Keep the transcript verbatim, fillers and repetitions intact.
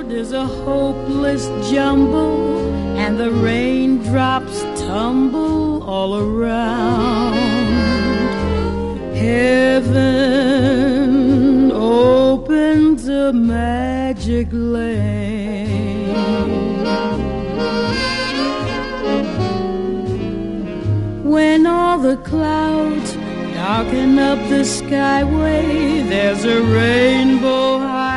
is a hopeless jumble, and the raindrops tumble all around. Heaven opens a magic lane. When all the clouds darken up the skyway, there's a rainbow high